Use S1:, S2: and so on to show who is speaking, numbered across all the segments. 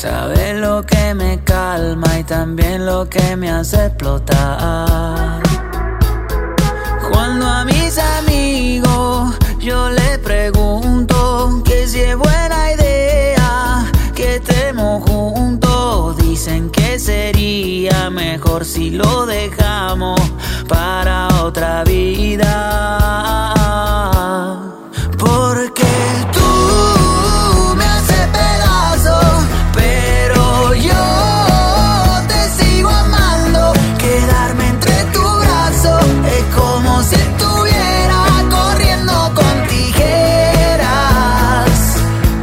S1: Sabes lo que me calma y también lo que me hace explotar. Cuando a mis amigos yo les pregunto que si es buena idea que estemos juntos, dicen que sería mejor si lo dejamos para otra vida. Porque tú me haces pedazos, pero yo te sigo amando. Quedarme entre tus brazos es como si estuviera corriendo con tijeras.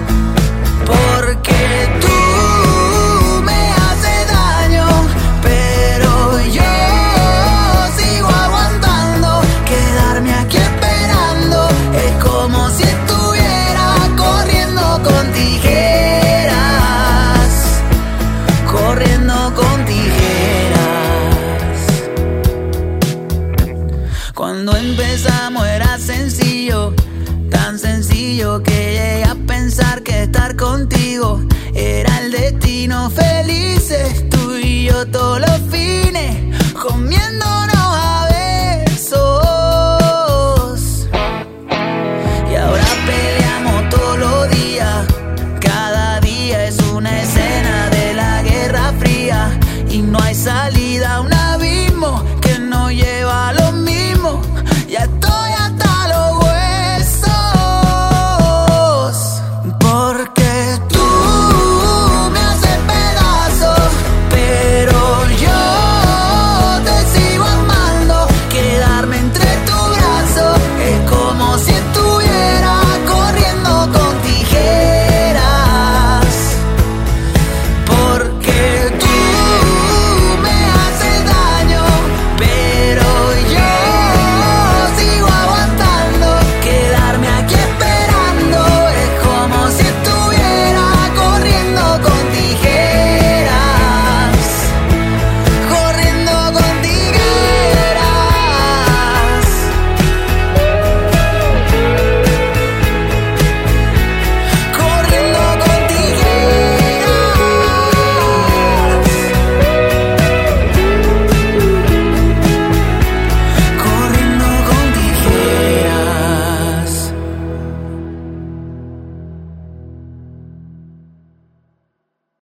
S1: Porque tú me haces daño, pero yo sigo aguantando. Quedarme aquí esperando es como si estuviera corriendo con tijeras. Corriendo con tijeras. Cuando empezamos era sencillo, tan sencillo que llegué a pensar que estar contigo era el destino. Felices tú y yo todos los fines, comiéndonos